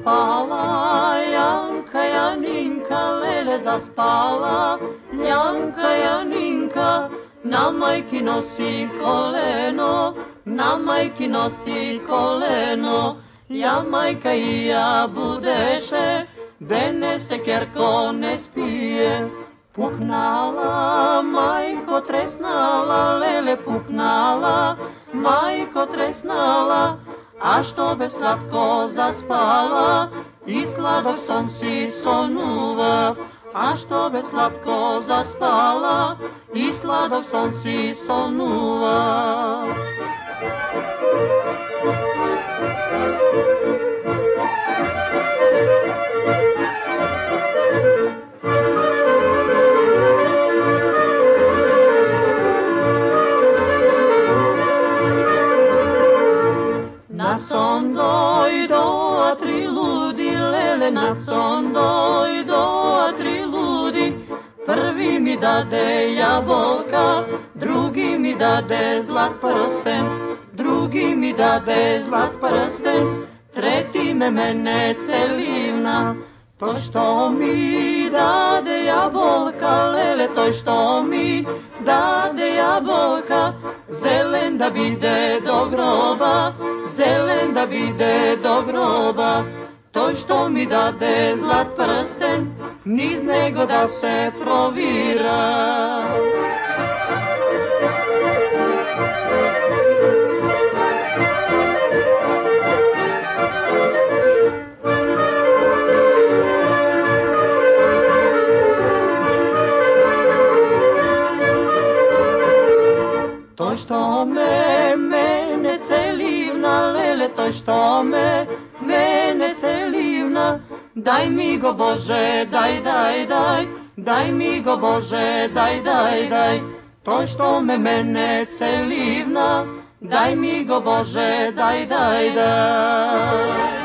zaspala, Janka Janinka, lele zaspala, Janka Janinka, na majki nosi koleno, na majki nosi koleno, ja majka i ja budeše, bene se kerko ne spije. Puknala, majko tresnala, lele puknala, majko tresnala, a što be slatko zaspala, i sladok son si sonuva, a što be slatko zaspala, i sladok son si sonuva. Na son dojdo a tri ludi, lele, na son dojdo a tri ludi, prvi mi dade jabolka, drugi mi dade zlat prsten, drugi mi dade zlat prsten, treti me mene celivna. To što mi dade jabolka, lele, to što mi dade jabolka, zelen da bide do groba, zelen da bide do groba. To što mi dade zlat prsten, niz nego da se provira. To što mene celivna, lele, to što mene celivna, daj mi go Bože, daj, daj, daj, daj mi go Bože, daj, daj, daj. To što mene celivna, daj mi go Bože, daj, daj, daj.